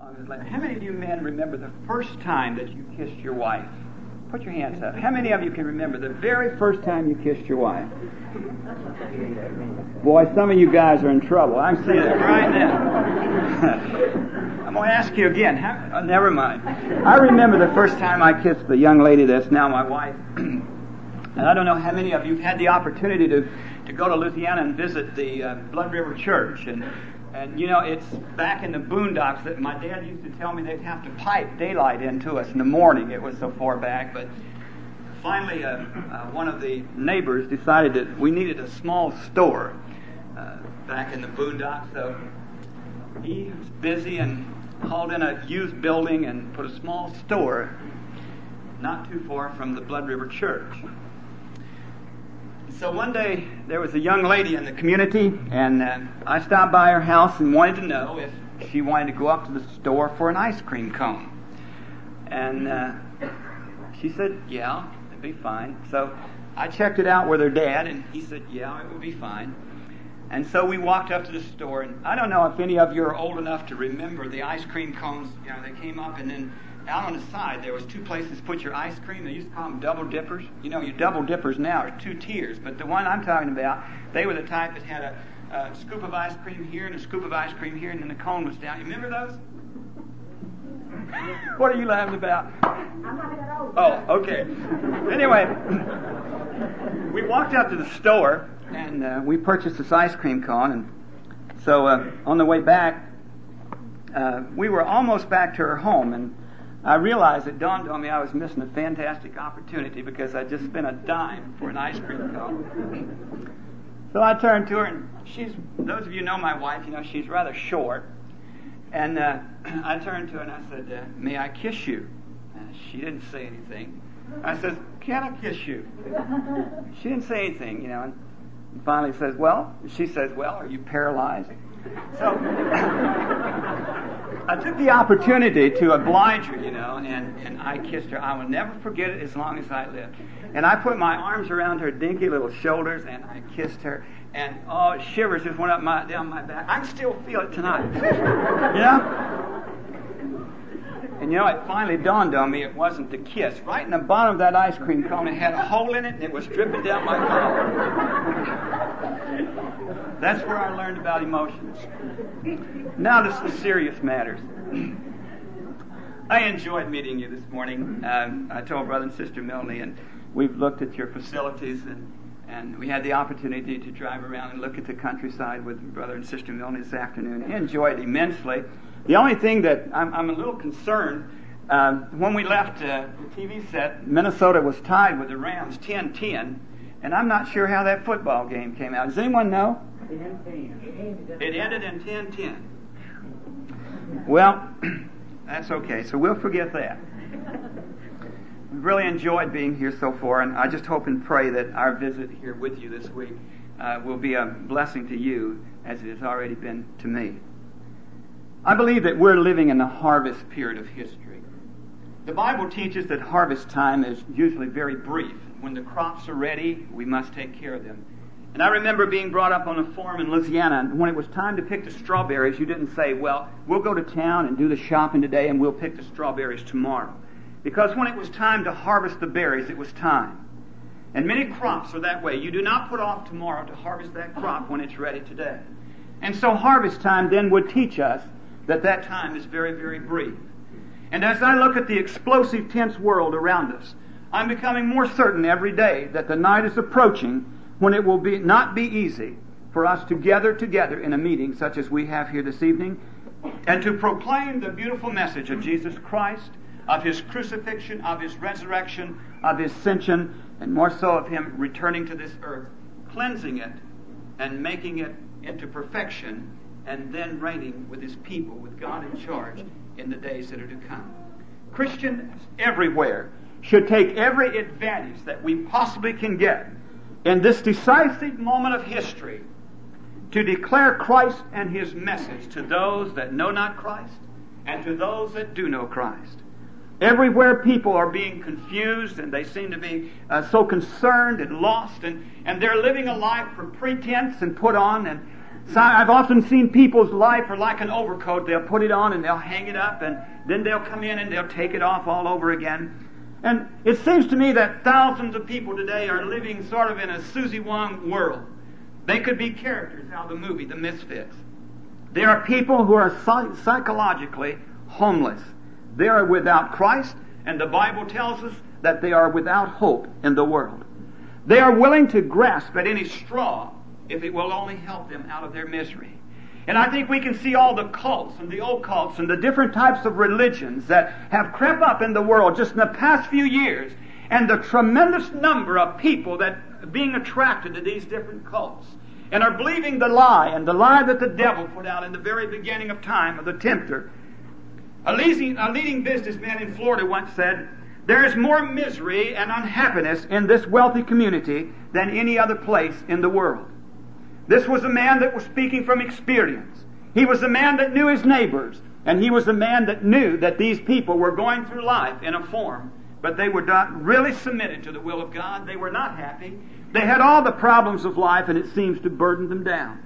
How many of you men remember the first time that you kissed your wife? Put your hands up. How many of you can remember the very first time you kissed your wife? Boy, some of you guys are in trouble. I'm seeing it right now. I'm going to ask you again. Never mind. I remember the first time I kissed the young lady that's now my wife. And I don't know how many of you have had the opportunity to go to Louisiana and visit the Blood River Church. And you know, it's back in the boondocks that my dad used to tell me they'd have to pipe daylight into us in the morning. It was so far back. But finally, one of the neighbors decided that we needed a small store back in the boondocks. So he was busy and hauled in a used building and put a small store not too far from the Blood River Church. So one day, there was a young lady in the community, and I stopped by her house and wanted to know if she wanted to go up to the store for an ice cream cone. And she said, yeah, it'd be fine. So I checked it out with her dad, and he said, yeah, it would be fine. And so we walked up to the store, and I don't know if any of you are old enough to remember the ice cream cones. You know, they came up, and then out on the side, there was two places to put your ice cream. They used to call them double dippers. You know, your double dippers now are 2 tiers, but the one I'm talking about, they were the type that had a scoop of ice cream here and a scoop of ice cream here, and then the cone was down. You remember those? What are you laughing about? I'm not that old. Oh, okay. Anyway, we walked up to the store, and we purchased this ice cream cone, and so on the way back, we were almost back to her home, and I realized it dawned on me I was missing a fantastic opportunity because I just spent a dime for an ice cream cone. So I turned to her, and those of you who know my wife, you know she's rather short. And I turned to her and I said, may I kiss you? She didn't say anything. I said, can I kiss you? She didn't say anything, you know. And finally she says, well, are you paralyzed? So I took the opportunity to oblige her, you know, and I kissed her. I will never forget it as long as I live. And I put my arms around her dinky little shoulders, and I kissed her. And shivers just went down my back. I can still feel it tonight. You know? And you know, it finally dawned on me it wasn't the kiss. Right in the bottom of that ice cream cone, it had a hole in it, and it was dripping down my collar. That's where I learned about emotions. Now to some serious matters. I enjoyed meeting you this morning. I told Brother and Sister Milne, and we've looked at your facilities, and we had the opportunity to drive around and look at the countryside with Brother and Sister Milne this afternoon. I enjoyed immensely. The only thing that I'm a little concerned, when we left the TV set, Minnesota was tied with the Rams 10-10, and I'm not sure how that football game came out. Does anyone know? 10-10. It ended in 10-10. Well, that's okay, so we'll forget that. We've really enjoyed being here so far, and I just hope and pray that our visit here with you this week will be a blessing to you as it has already been to me. I believe that we're living in the harvest period of history. The Bible teaches that harvest time is usually very brief. When the crops are ready, we must take care of them. And I remember being brought up on a farm in Louisiana, and when it was time to pick the strawberries, you didn't say, well, we'll go to town and do the shopping today and we'll pick the strawberries tomorrow. Because when it was time to harvest the berries, it was time. And many crops are that way. You do not put off tomorrow to harvest that crop when it's ready today. And so harvest time then would teach us that time is very, very brief. And as I look at the explosive, tense world around us, I'm becoming more certain every day that the night is approaching when it will not be easy for us to gather together in a meeting such as we have here this evening and to proclaim the beautiful message of Jesus Christ, of His crucifixion, of His resurrection, of His ascension, and more so of Him returning to this earth, cleansing it and making it into perfection, and then reigning with His people, with God in charge in the days that are to come. Christians everywhere should take every advantage that we possibly can get in this decisive moment of history to declare Christ and His message to those that know not Christ and to those that do know Christ. Everywhere people are being confused and they seem to be so concerned and lost and they're living a life for pretense and put on, and So I've often seen people's life are like an overcoat. They'll put it on and they'll hang it up, and then they'll come in and they'll take it off all over again. And it seems to me that thousands of people today are living sort of in a Susie Wong world. They could be characters out of the movie, The Misfits. There are people who are psychologically homeless. They are without Christ, and the Bible tells us that they are without hope in the world. They are willing to grasp at any straw if it will only help them out of their misery. And I think we can see all the cults and the occults and the different types of religions that have crept up in the world just in the past few years, and the tremendous number of people that are being attracted to these different cults and are believing the lie, and the lie that the devil put out in the very beginning of time of the tempter. A leading businessman in Florida once said, "There is more misery and unhappiness in this wealthy community than any other place in the world." This was a man that was speaking from experience. He was a man that knew his neighbors, and he was a man that knew that these people were going through life in a form, but they were not really submitted to the will of God. They were not happy. They had all the problems of life, and it seems to burden them down.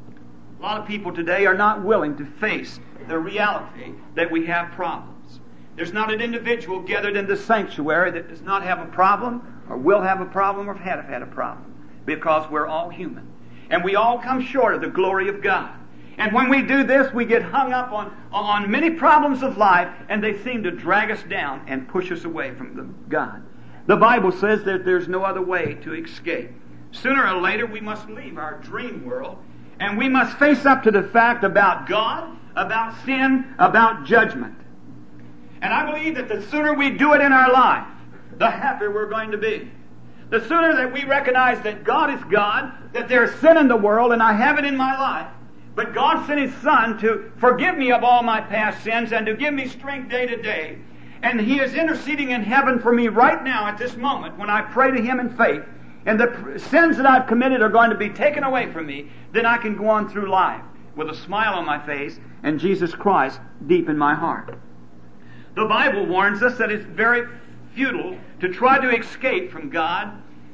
A lot of people today are not willing to face the reality that we have problems. There's not an individual gathered in the sanctuary that does not have a problem, or will have a problem, or have had a problem, because we're all human. And we all come short of the glory of God. And when we do this, we get hung up on many problems of life, and they seem to drag us down and push us away from God. The Bible says that there's no other way to escape. Sooner or later, we must leave our dream world, and we must face up to the fact about God, about sin, about judgment. And I believe that the sooner we do it in our life, the happier we're going to be. The sooner that we recognize that God is God, that there's sin in the world, and I have it in my life, but God sent His Son to forgive me of all my past sins and to give me strength day to day. And He is interceding in heaven for me right now at this moment when I pray to Him in faith, and the sins that I've committed are going to be taken away from me, then I can go on through life with a smile on my face and Jesus Christ deep in my heart. The Bible warns us that it's very futile to try to escape from God.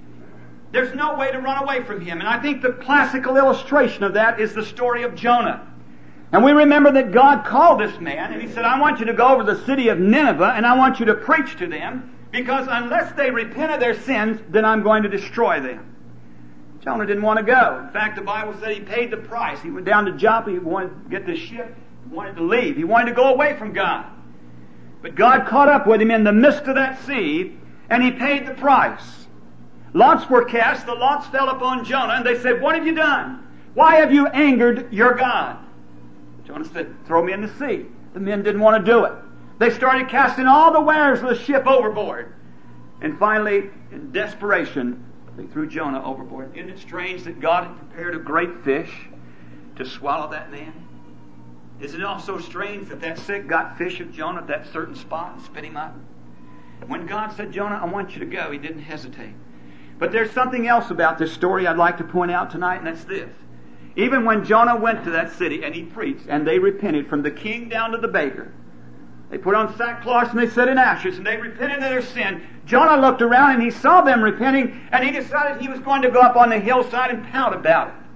There's no way to run away from Him. And I think the classical illustration of that is the story of Jonah. And we remember that God called this man, and He said, "I want you to go over to the city of Nineveh, and I want you to preach to them, because unless they repent of their sins, then I'm going to destroy them." Jonah didn't want to go. In fact, the Bible said he paid the price. He went down to Joppa. He wanted to get the ship. He wanted to leave. He wanted to go away from God. But God caught up with him in the midst of that sea, and He paid the price. Lots were cast. The lots fell upon Jonah, and they said, "What have you done? Why have you angered your God?" Jonah said, "Throw me in the sea." The men didn't want to do it. They started casting all the wares of the ship overboard. And finally, in desperation, they threw Jonah overboard. Isn't it strange that God had prepared a great fish to swallow that man? Isn't it also strange that that sick got fish of Jonah at that certain spot and spit him up? When God said, "Jonah, I want you to go," he didn't hesitate. But there's something else about this story I'd like to point out tonight, and that's this. Even when Jonah went to that city and he preached, and they repented from the king down to the baker, they put on sackcloth and they sat in ashes, and they repented of their sin. Jonah looked around and he saw them repenting, and he decided he was going to go up on the hillside and pout about it.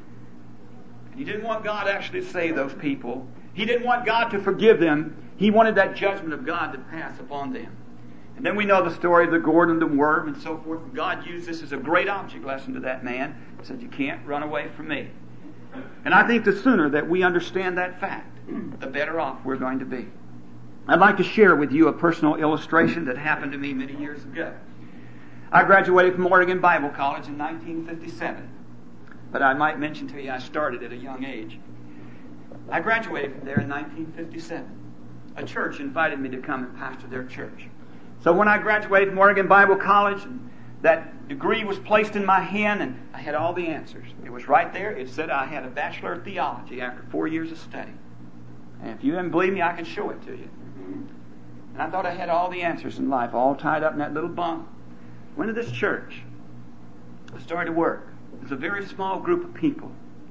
He didn't want God actually to save those people. He didn't want God to forgive them. He wanted that judgment of God to pass upon them. And then we know the story of the gourd and the worm and so forth. God used this as a great object lesson to that man. He said, "You can't run away from me." And I think the sooner that we understand that fact, the better off we're going to be. I'd like to share with you a personal illustration that happened to me many years ago. I graduated from Oregon Bible College in 1957. But I might mention to you I started at a young age. I graduated from there in 1957. A church invited me to come and pastor their church. So when I graduated from Oregon Bible College, that degree was placed in my hand, and I had all the answers. It was right there. It said I had a Bachelor of Theology after 4 years of study. And if you didn't believe me, I can show it to you. And I thought I had all the answers in life, all tied up in that little bundle. Went to this church. I started to work. It was a very small group of people.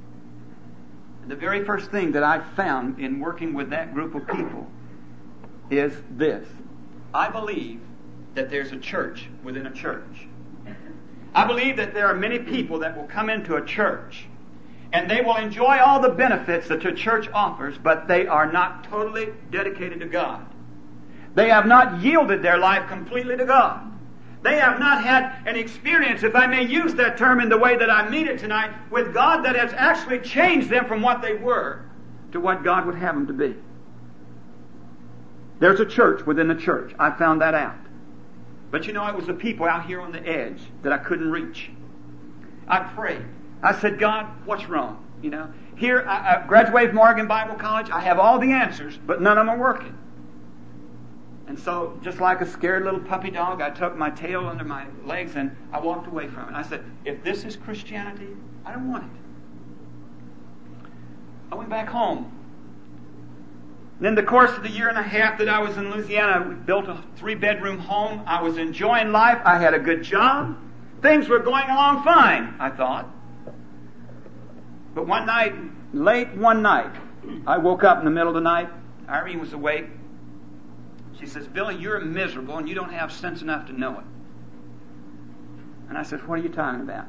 And the very first thing that I found in working with that group of people is this. I believe that there's a church within a church. I believe that there are many people that will come into a church And they will enjoy all the benefits that the church offers, but they are not totally dedicated to God. They have not yielded their life completely to God. They have not had an experience, if I may use that term in the way that I mean it tonight, with God that has actually changed them from what they were to what God would have them to be. There's a church within the church. I found that out. But it was the people out here on the edge that I couldn't reach. I prayed. I said, God, what's wrong? Here, I graduated from Oregon Bible College. I have all the answers, but none of them are working. And so, just like a scared little puppy dog, I tucked my tail under my legs and I walked away from it. I said, if this is Christianity, I don't want it. I went back home. And in the course of the year and a half that I was in Louisiana, we built a 3-bedroom home. I was enjoying life. I had a good job. Things were going along fine, I thought. But one night, late one night, I woke up in the middle of the night. Irene was awake. She says, Billy, you're miserable and you don't have sense enough to know it. And I said, what are you talking about?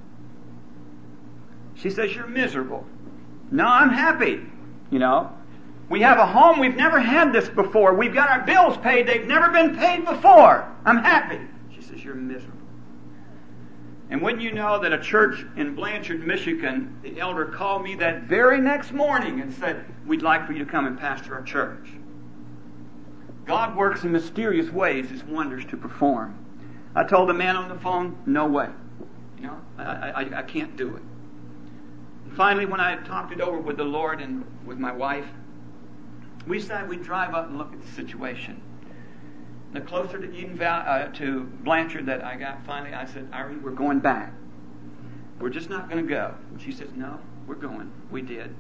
She says, you're miserable. No, I'm happy. We have a home. We've never had this before. We've got our bills paid. They've never been paid before. I'm happy. She says, you're miserable. And wouldn't you know that a church in Blanchard, Michigan, the elder called me that very next morning and said, we'd like for you to come and pastor our church. God works in mysterious ways, His wonders to perform. I told the man on the phone, no way. I can't do it. And finally, when I talked it over with the Lord and with my wife, we decided we'd drive up and look at the situation. The closer to Eden Valley, to Blanchard that I got, finally I said, Irene, we're going back. We're just not going to go. And she says, no, we're going. We did.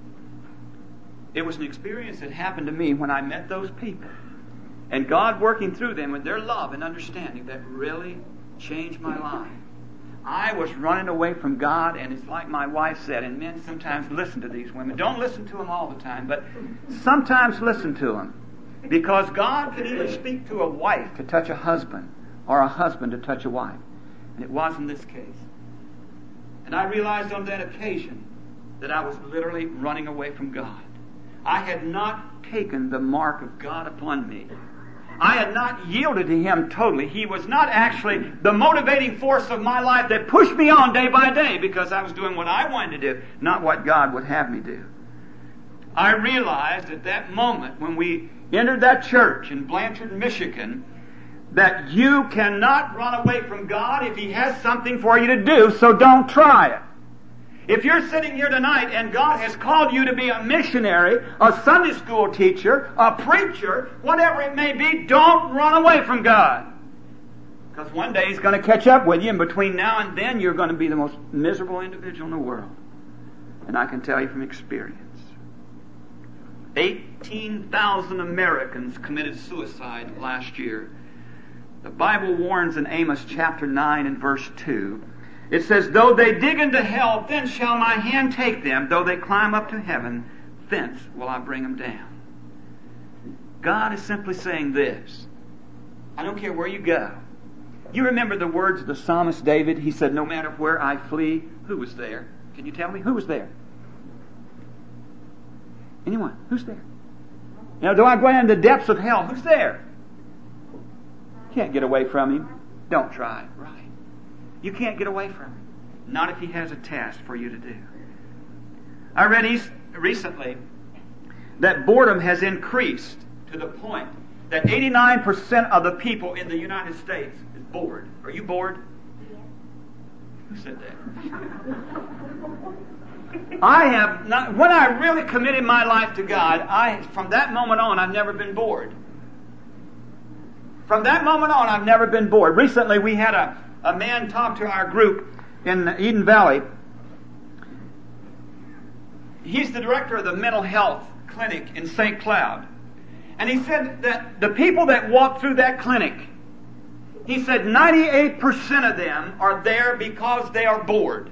It was an experience that happened to me when I met those people. And God working through them with their love and understanding that really changed my life. I was running away from God, and it's like my wife said, and men sometimes listen to these women. Don't listen to them all the time, but sometimes listen to them. Because God can even speak to a wife to touch a husband, or a husband to touch a wife. And it was in this case. And I realized on that occasion that I was literally running away from God. I had not taken the mark of God upon me. I had not yielded to Him totally. He was not actually the motivating force of my life that pushed me on day by day because I was doing what I wanted to do, not what God would have me do. I realized at that moment when we entered that church in Blanchard, Michigan, that you cannot run away from God if He has something for you to do, so don't try it. If you're sitting here tonight and God has called you to be a missionary, a Sunday school teacher, a preacher, whatever it may be, don't run away from God. Because one day He's going to catch up with you, and between now and then you're going to be the most miserable individual in the world. And I can tell you from experience. 18,000 Americans committed suicide last year. The Bible warns in Amos chapter 9 and verse 2. It says, though they dig into hell, thence shall my hand take them. Though they climb up to heaven, thence will I bring them down. God is simply saying this. I don't care where you go. You remember the words of the psalmist David? He said, no matter where I flee, who was there? Can you tell me? Who was there? Anyone? Who's there? Though I go into the depths of hell, who's there? Can't get away from Him. Don't try. Right. You can't get away from Him. Not if He has a task for you to do. I read recently that boredom has increased to the point that 89% of the people in the United States is bored. Are you bored? Yes. Who said that? I have not. When I really committed my life to God, from that moment on, I've never been bored. From that moment on, I've never been bored. Recently, we had a man talk to our group in Eden Valley. He's the director of the mental health clinic in St. Cloud. And he said that the people that walk through that clinic, he said 98% of them are there because they are bored.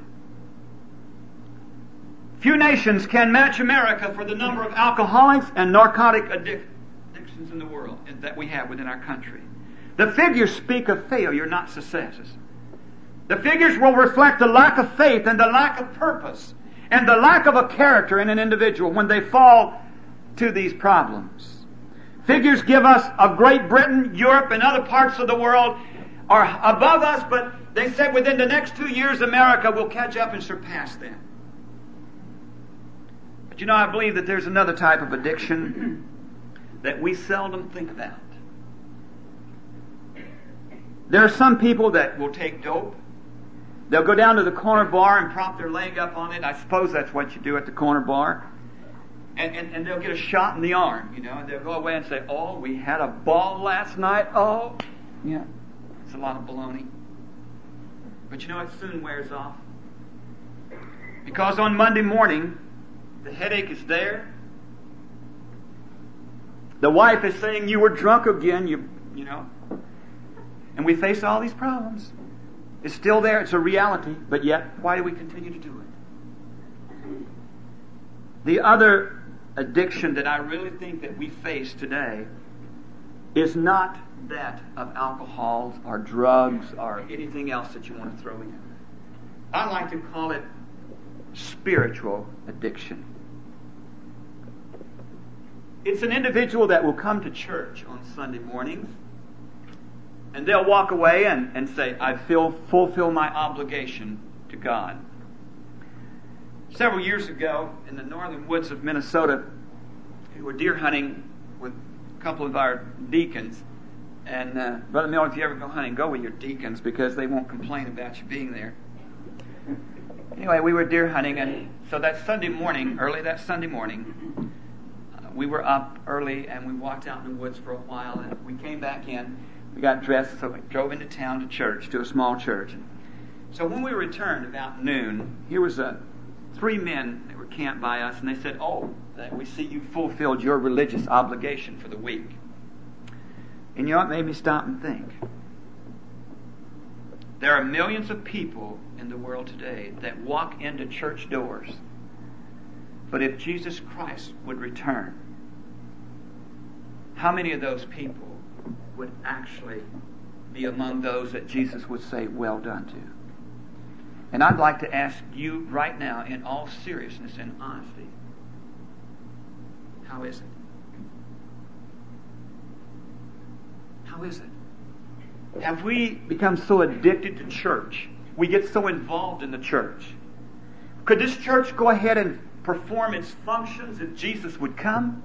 Few nations can match America for the number of alcoholics and narcotic addictions in the world that we have within our country. The figures speak of failure, not successes. The figures will reflect the lack of faith and the lack of purpose and the lack of a character in an individual when they fall to these problems. Figures give us of Great Britain, Europe, and other parts of the world are above us, but they said within the next 2 years America will catch up and surpass them. But you know, I believe that there's another type of addiction that we seldom think about. There are some people that will take dope. They'll go down to the corner bar and prop their leg up on it. I suppose that's what you do at the corner bar. And they'll get a shot in the arm, you know, and they'll go away and say, "Oh, we had a ball last night." Oh, yeah. It's a lot of baloney. But you know, it soon wears off. Because on Monday morning, the headache is there. The wife is saying, "You were drunk again," you know. And we face all these problems. It's still there. It's a reality. But yet, why do we continue to do it? The other addiction that I really think that we face today is not that of alcohol or drugs or anything else that you want to throw in. I like to call it spiritual addiction. It's an individual that will come to church on Sunday mornings and they'll walk away and say, "I fulfill my obligation to God." Several years ago, in the northern woods of Minnesota, we were deer hunting with a couple of our deacons. And Brother Miller, if you ever go hunting, go with your deacons because they won't complain about you being there. Anyway, we were deer hunting, and so that Sunday morning, early that Sunday morning, we were up early and we walked out in the woods for a while, and we came back in. We got dressed, so we drove into town to church, to a small church. So when we returned about noon, here was 3 men that were camped by us, and they said, "Oh, that we see you fulfilled your religious obligation for the week." And you know what made me stop and think? There are millions of people in the world today that walk into church doors. But if Jesus Christ would return, how many of those people would actually be among those that Jesus would say, "Well done" to? And I'd like to ask you right now, in all seriousness and honesty, how is it? How is it? Have we become so addicted to church? We get so involved in the church. Could this church go ahead and perform its functions if Jesus would come?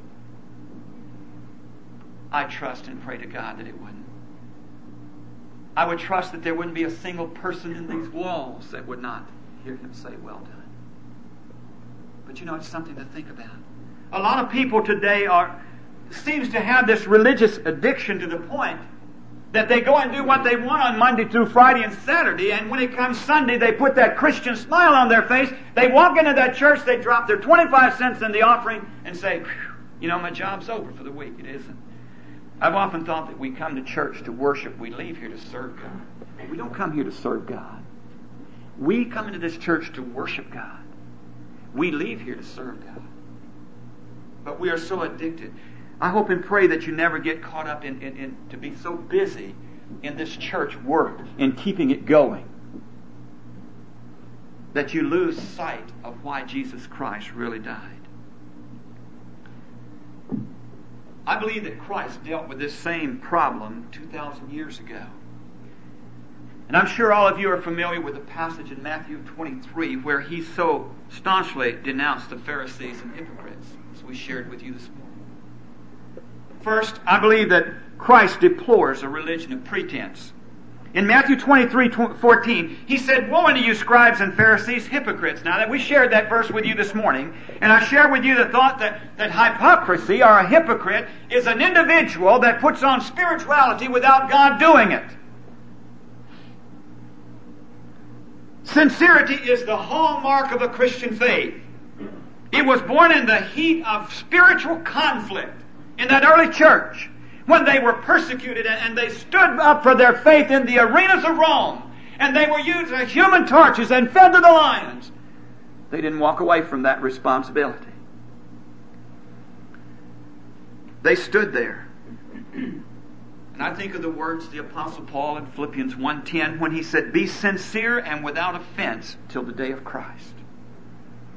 I trust and pray to God that it wouldn't. I would trust that there wouldn't be a single person in these walls that would not hear him say, "Well done." But you know, it's something to think about. A lot of people today seems to have this religious addiction to the point that they go and do what they want on Monday through Friday and Saturday, and when it comes Sunday, they put that Christian smile on their face. They walk into that church, they drop their 25 cents in the offering and say, "You know, my job's over for the week." It isn't. I've often thought that we come to church to worship. We leave here to serve God. We don't come here to serve God. We come into this church to worship God. We leave here to serve God. But we are so addicted. I hope and pray that you never get caught up in to be so busy in this church work, in keeping it going, that you lose sight of why Jesus Christ really died. I believe that Christ dealt with this same problem 2,000 years ago. And I'm sure all of you are familiar with the passage in Matthew 23 where he so staunchly denounced the Pharisees and hypocrites, as we shared with you this morning. First, I believe that Christ deplores a religion of pretense. In Matthew 23:14, he said, "Woe unto you, scribes and Pharisees, hypocrites." Now, that we shared that verse with you this morning, and I shared with you the thought that hypocrisy, or a hypocrite, is an individual that puts on spirituality without God doing it. Sincerity is the hallmark of a Christian faith. It was born in the heat of spiritual conflict in that early church, when they were persecuted and they stood up for their faith in the arenas of Rome, and they were used as human torches and fed to the lions. They didn't walk away from that responsibility. They stood there. And I think of the words of the Apostle Paul in Philippians 1:10 when he said, "Be sincere and without offense till the day of Christ."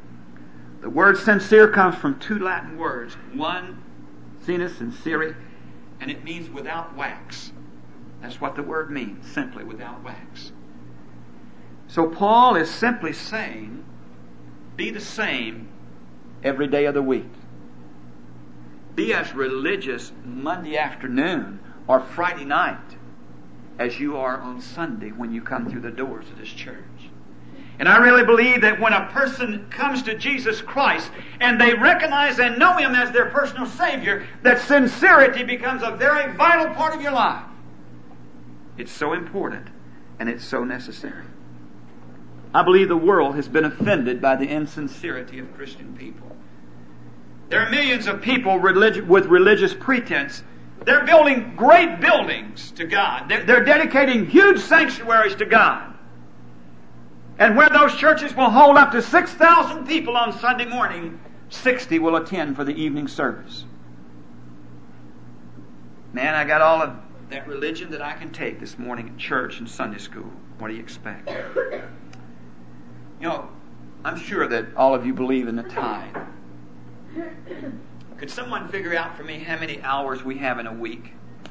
The word sincere comes from two Latin words. One, sinus, sincere, and it means without wax. That's what the word means, simply without wax. So Paul is simply saying, be the same every day of the week. Be as religious Monday afternoon or Friday night as you are on Sunday when you come through the doors of this church. And I really believe that when a person comes to Jesus Christ and they recognize and know Him as their personal Savior, that sincerity becomes a very vital part of your life. It's so important and it's so necessary. I believe the world has been offended by the insincerity of Christian people. There are millions of people with religious pretense. They're building great buildings to God. They're dedicating huge sanctuaries to God. And where those churches will hold up to 6,000 people on Sunday morning, 60 will attend for the evening service. Man, I got all of that religion that I can take this morning at church and Sunday school. What do you expect? You know, I'm sure that all of you believe in the tithe. Could someone figure out for me how many hours we have in a week?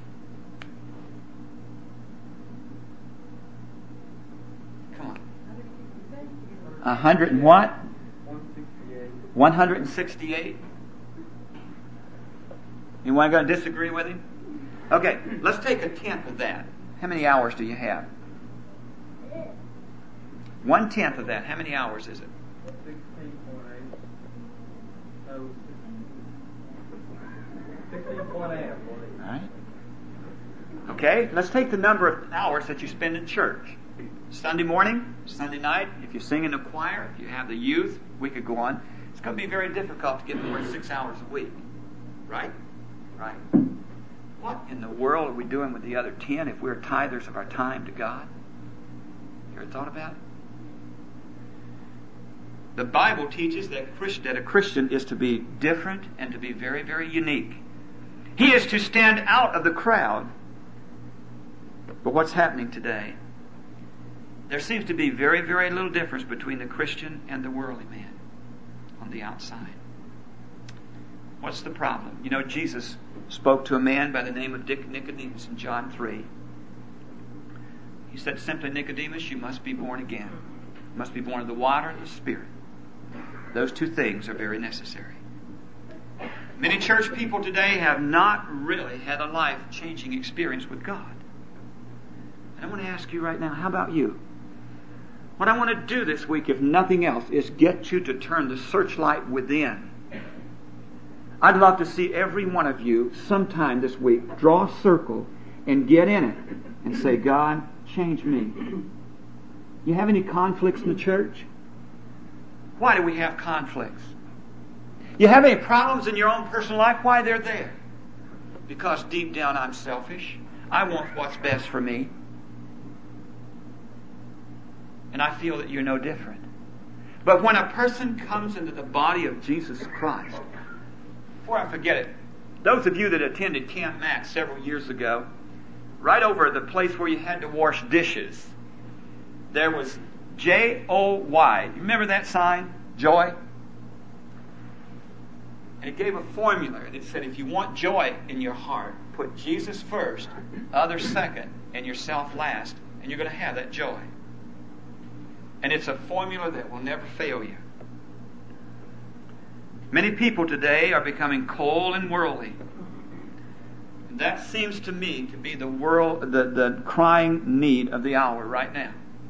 Come on. 100 and what? 168. Anyone going to disagree with him? Okay, let's take a tenth of that. How many hours do you have? 1/10 of that. How many hours is it? 16.8. All right. Okay, let's take the number of hours that you spend in church. Sunday morning, Sunday night, if you sing in the choir, if you have the youth, we could go on. It's going to be very difficult to get more than 6 hours a week. Right? Right. What in the world are we doing with the other 10 if we're tithers of our time to God? You ever thought about it? The Bible teaches that a Christian is to be different and to be very, very unique. He is to stand out of the crowd. But what's happening today? There seems to be very, very little difference between the Christian and the worldly man on the outside. What's the problem? You know, Jesus spoke to a man by the name of Nicodemus in John 3. He said simply, Nicodemus, you must be born again. You must be born of the water and the Spirit. Those two things are very necessary. Many church people today have not really had a life-changing experience with God. And I want to ask you right now, how about you? What I want to do this week, if nothing else, is get you to turn the searchlight within. I'd love to see every one of you sometime this week draw a circle and get in it and say, God, change me. You have any conflicts in the church? Why do we have conflicts? You have any problems in your own personal life? Why they're there? Because deep down I'm selfish. I want what's best for me. And I feel that you're no different. But when a person comes into the body of Jesus Christ, before I forget it, those of you that attended Camp Max several years ago, right over at the place where you had to wash dishes, there was J-O-Y. You remember that sign? Joy? And it gave a formula. And it said, if you want joy in your heart, put Jesus first, others second, and yourself last, and you're going to have that joy. And it's a formula that will never fail you. Many people today are becoming cold and worldly. And that seems to me to be the crying need of the hour right now.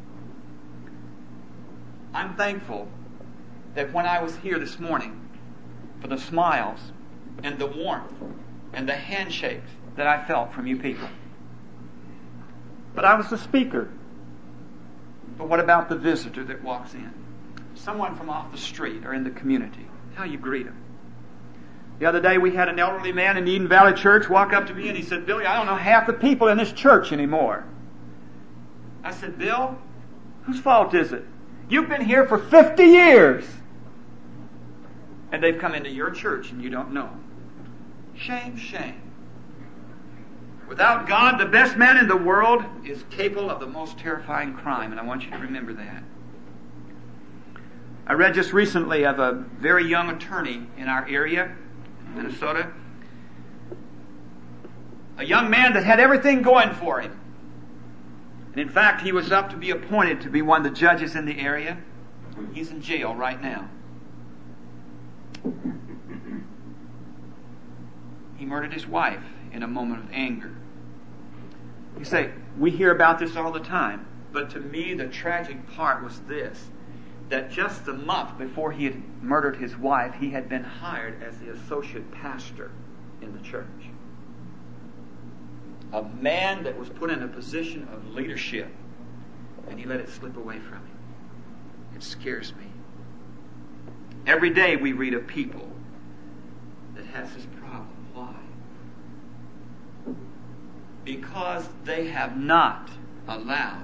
I'm thankful that when I was here this morning, for the smiles and the warmth and the handshakes that I felt from you people. But I was the speaker. But what about the visitor that walks in? Someone from off the street or in the community. How you greet them. The other day we had an elderly man in Eden Valley Church walk up to me and he said, Billy, I don't know half the people in this church anymore. I said, Bill, whose fault is it? You've been here for 50 years. And they've come into your church and you don't know. Shame, shame. Without God, the best man in the world is capable of the most terrifying crime, and I want you to remember that. I read just recently of a very young attorney in our area, Minnesota. A young man that had everything going for him. And in fact, he was up to be appointed to be one of the judges in the area. He's in jail right now. He murdered his wife in a moment of anger. You say, we hear about this all the time. But to me, the tragic part was this, that just a month before he had murdered his wife, he had been hired as the associate pastor in the church. A man that was put in a position of leadership, and he let it slip away from him. It scares me. Every day we read of people that has this problem. Why? Because they have not allowed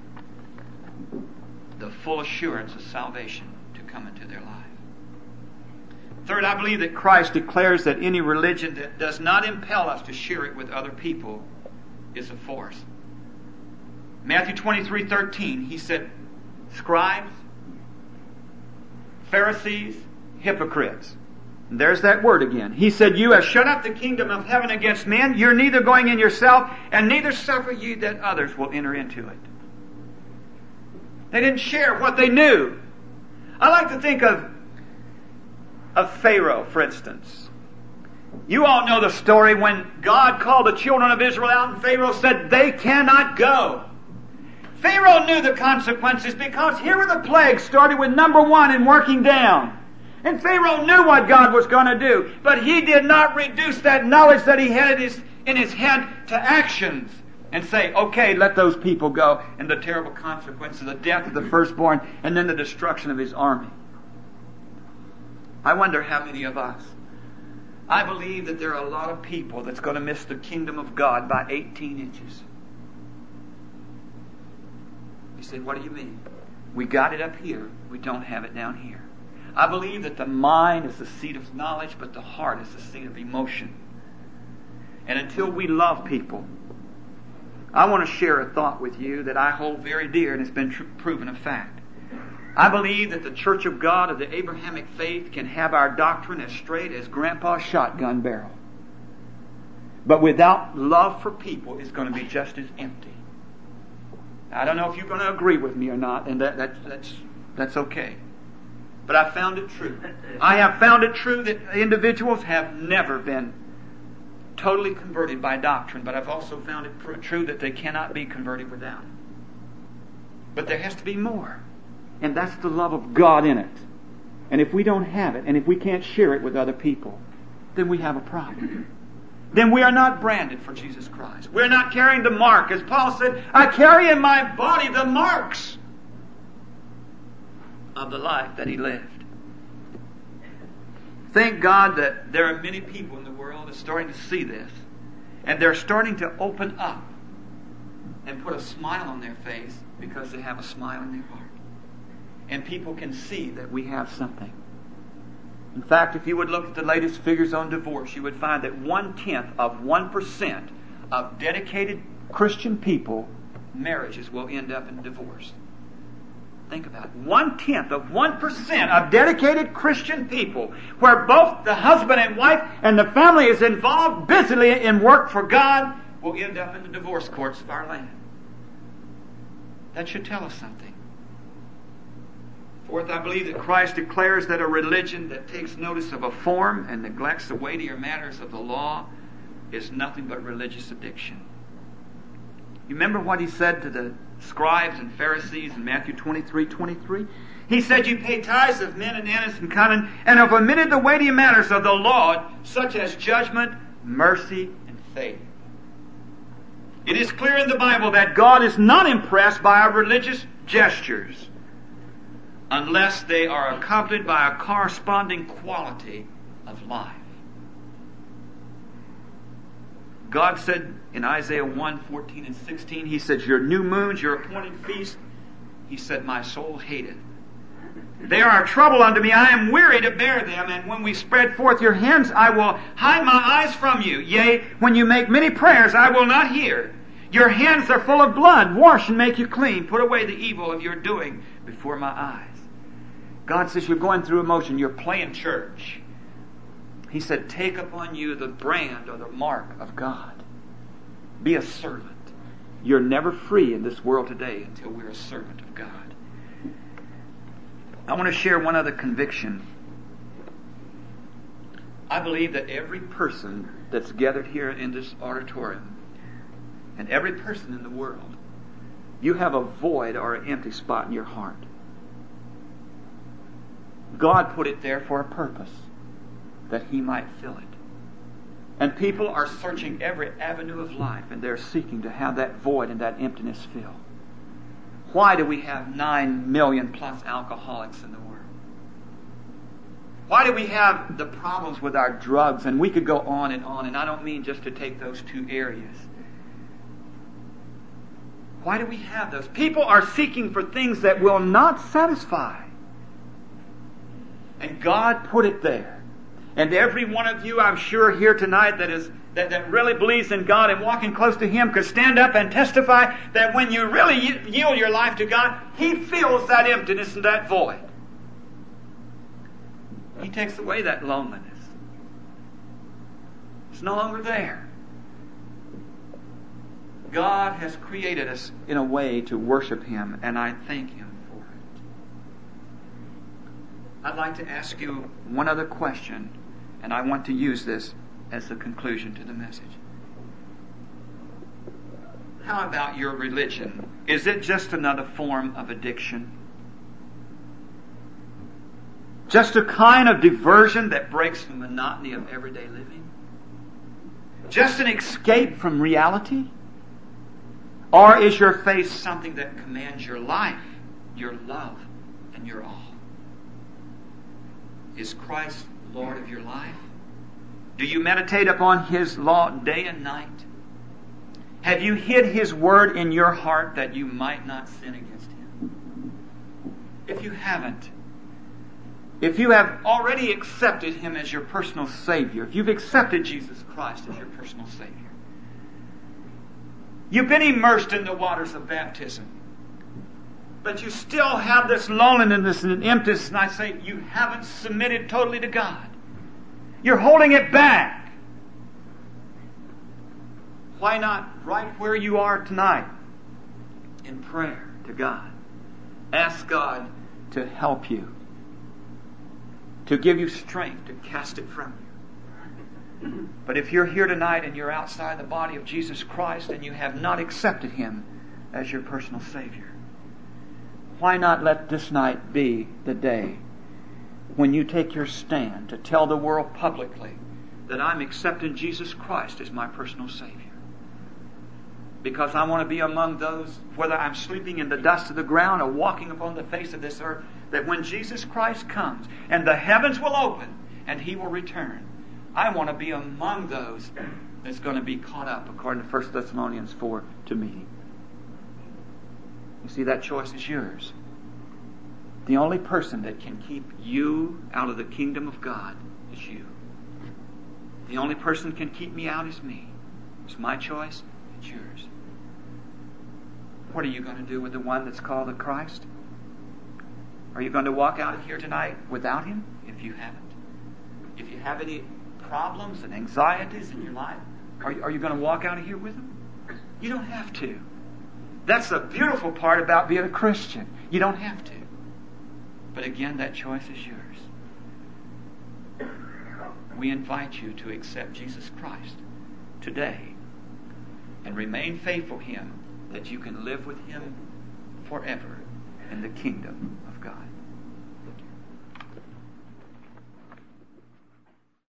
the full assurance of salvation to come into their life. Third, I believe that Christ declares that any religion that does not impel us to share it with other people is a force. Matthew 23:13, he said, scribes, Pharisees, hypocrites. And there's that word again. He said, you have shut up the kingdom of heaven against men. You're neither going in yourself, and neither suffer ye that others will enter into it. They didn't share what they knew. I like to think of Pharaoh, for instance. You all know the story when God called the children of Israel out and Pharaoh said, they cannot go. Pharaoh knew the consequences because here were the plagues, starting with number 1 and working down. And Pharaoh knew what God was going to do, but he did not reduce that knowledge that he had in his head to actions and say, okay, let those people go, and the terrible consequences, the death of the firstborn, and then the destruction of his army. I wonder how many of us. I believe that there are a lot of people that's going to miss the kingdom of God by 18 inches. You say, what do you mean? We got it up here. We don't have it down here. I believe that the mind is the seat of knowledge, but the heart is the seat of emotion. And until we love people, I want to share a thought with you that I hold very dear, and it's been proven a fact. I believe that the Church of God of the Abrahamic faith can have our doctrine as straight as Grandpa's shotgun barrel. But without love for people, it's going to be just as empty. I don't know if you're going to agree with me or not, and that's okay. But I found it true. I have found it true that individuals have never been totally converted by doctrine, but I've also found it true that they cannot be converted without it. But there has to be more. And that's the love of God in it. And if we don't have it, and if we can't share it with other people, then we have a problem. Then we are not branded for Jesus Christ. We're not carrying the mark. As Paul said, I carry in my body the marks of the life that he lived. Thank God that there are many people in the world that are starting to see this. And they're starting to open up and put a smile on their face because they have a smile in their heart. And people can see that we have something. In fact, if you would look at the latest figures on divorce, you would find that 0.1% of dedicated Christian people, marriages will end up in divorce. Think about it. 0.1% of dedicated Christian people, where both the husband and wife and the family is involved busily in work for God, will end up in the divorce courts of our land. That should tell us something. Fourth, I believe that Christ declares that a religion that takes notice of a form and neglects the weightier matters of the law is nothing but religious addiction. You remember what he said to the scribes and Pharisees in Matthew 23:23? He said, you pay tithes of mint and anise and cumin, and have omitted the weightier matters of the law, such as judgment, mercy, and faith. It is clear in the Bible that God is not impressed by our religious gestures unless they are accompanied by a corresponding quality of life. God said in Isaiah 1:14 and 16, he said, your new moons, your appointed feasts, he said, my soul hateth. They are a trouble unto me. I am weary to bear them. And when we spread forth your hands, I will hide my eyes from you. Yea, when you make many prayers, I will not hear. Your hands are full of blood. Wash and make you clean. Put away the evil of your doing before my eyes. God says you're going through emotion. You're playing church. He said, take upon you the brand or the mark of God. Be a servant. You're never free in this world today until we're a servant of God. I want to share one other conviction. I believe that every person that's gathered here in this auditorium and every person in the world, you have a void or an empty spot in your heart. God put it there for a purpose, that He might fill it. And people are searching every avenue of life, and they're seeking to have that void and that emptiness filled. Why do we have 9 million plus alcoholics in the world? Why do we have the problems with our drugs? And we could go on, and I don't mean just to take those two areas. Why do we have those? People are seeking for things that will not satisfy. And God put it there. And every one of you, I'm sure, here tonight that really believes in God and walking close to Him could stand up and testify that when you really yield your life to God, He fills that emptiness and that void. He takes away that loneliness. It's no longer there. God has created us in a way to worship Him, and I thank Him for it. I'd like to ask you one other question, and I want to use this as the conclusion to the message. How about your religion? Is it just another form of addiction? Just a kind of diversion that breaks the monotony of everyday living? Just an escape from reality? Or is your faith something that commands your life, your love, and your all? Is Christ Lord of your life? Do you meditate upon His law day and night? Have you hid His word in your heart that you might not sin against Him? If you haven't, if you have already accepted Him as your personal Savior, if you've accepted Jesus Christ as your personal Savior, you've been immersed in the waters of baptism, but you still have this loneliness and emptiness, and I say you haven't submitted totally to God. You're holding it back. Why not right where you are tonight in prayer to God? Ask God to help you, to give you strength to cast it from you. But if you're here tonight and you're outside the body of Jesus Christ and you have not accepted Him as your personal Savior, why not let this night be the day when you take your stand to tell the world publicly that I'm accepting Jesus Christ as my personal Savior? Because I want to be among those, whether I'm sleeping in the dust of the ground or walking upon the face of this earth, that when Jesus Christ comes and the heavens will open and He will return, I want to be among those that's going to be caught up, according to 1 Thessalonians 4, to meet Him. You see, that choice is yours. The only person that can keep you out of the kingdom of God is you. The only person that can keep me out is me. It's my choice. It's yours. What are you going to do with the one that's called the Christ? Are you going to walk out of here tonight without Him? If you haven't. If you have any problems and anxieties in your life, are you going to walk out of here with Him? You don't have to. That's the beautiful part about being a Christian. You don't have to. But again, that choice is yours. We invite you to accept Jesus Christ today and remain faithful to Him, that you can live with Him forever in the kingdom of God.